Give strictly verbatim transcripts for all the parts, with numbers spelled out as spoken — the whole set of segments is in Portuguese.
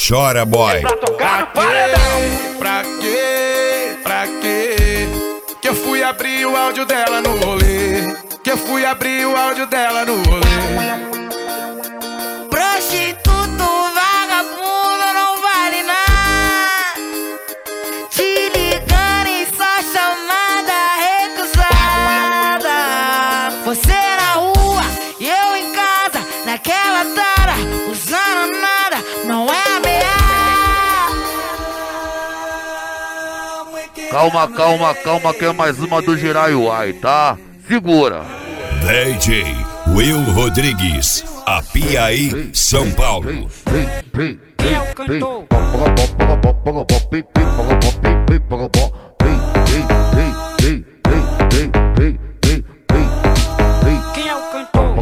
Chora boy. Pra quê? Pra quê? Pra quê? Que eu fui abrir o áudio dela no rolê. Que eu fui abrir o áudio dela no rolê. Prostituto, vagabundo, não vale nada. Te ligando em só chamada recusada. Você na rua e eu em casa, naquela tara, usando nada, não é ameaça. Calma, calma, calma, que é mais uma do Jiraiuai, tá? Segura. D J Will Rodrigues, Apiaí, São Paulo. Quem é o cantor? Quem é o cantor?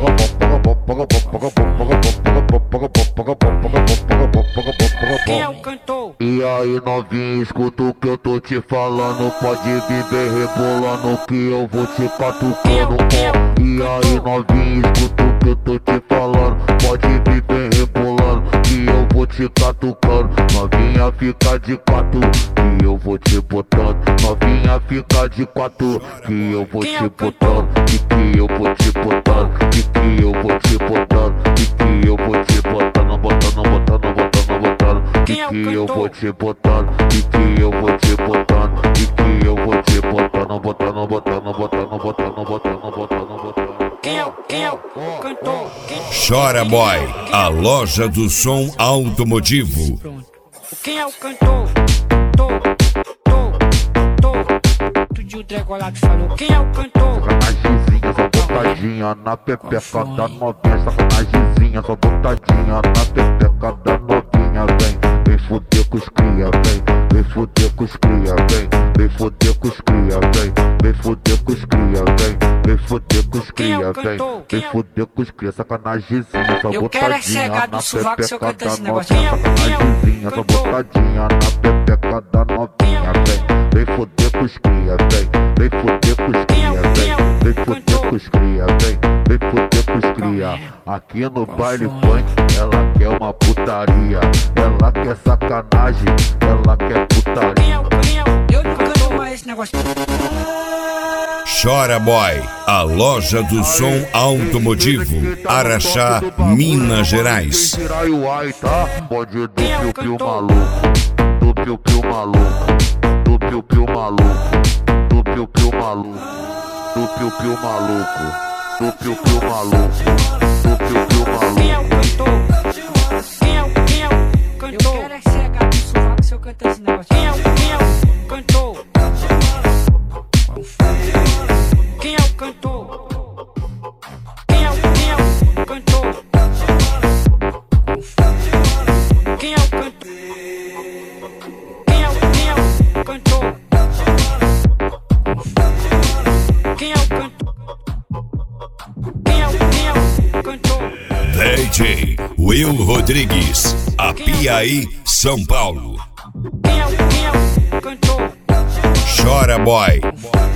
Quem é o cantor? E aí novinho, escuta o que eu tô te falando. Pode viver rebolando que eu vou te catucando. E aí novinho, escuta o que eu tô te falando. Pode viver rebolando que eu vou te catucando. Novinha fica de quatro que eu vou te botando. Novinha fica de quatro que eu vou te botando. E que eu vou te botando. E que eu vou te botando. E que eu vou te botando, botando, botando, botando, botando. E que eu vou te botando. E que eu vou te botando. E que eu vou te botando, botando, botando, botando, botando, botando, botando, botando. Quem é o, quem é o cantor? Quem... Chora boy, a loja do som automotivo. Quem é o cantor? Tô, tô, tô. Tudo o Dregolado falou. Quem é o cantor? Sacanagemzinha, só botadinha na pepeca da novinha. Sacanagemzinha, só botadinha na pepeca da novinha. Vem, vem fuder com os cria, vem. Vem fuder com os cria, vem. Vem fuder com os cria, vem. Vem fuder com os cria, vem. Vem fuder com os cria, vem. Vem fuder com os cria. Sacanagemzinha, só botadinha na pepeca da novinha. Sacanagemzinha, só botadinha na pepeca da novinha. Vem, vem fuder com os cria, vem. Vem fuder com os cria, vem. Vem fuder com os cria, vem. Vem fuder com os cria. Aqui no baile funk, ela quer uma putaria. Ela quer sacanagem, ela quer putaria. Eu nunca dou mais esse negócio. Chora boy, a loja do som automotivo, Araxá, Minas Gerais. Pode do piu-piu maluco, do piu-piu maluco, do piu-piu maluco, do piu-piu maluco, do piu-piu maluco, do piu-piu maluco, do piu-piu maluco. Quem é o cantor? Quem é o, quem é o cantor? Eu quero é cegar no sovaco se eu cantar esse negócio. Quem é o, quem é o cantor? Quem é o cantor? Quem é o, quem é o cantor? Quem é o cantor? Quem é o, quem é o cantor? Quem é o cantor? Quem é o, quem é o cantor? D J Will Rodrigues, Apiaí, São Paulo. Quem é o, quem é o cantor? Chora boy.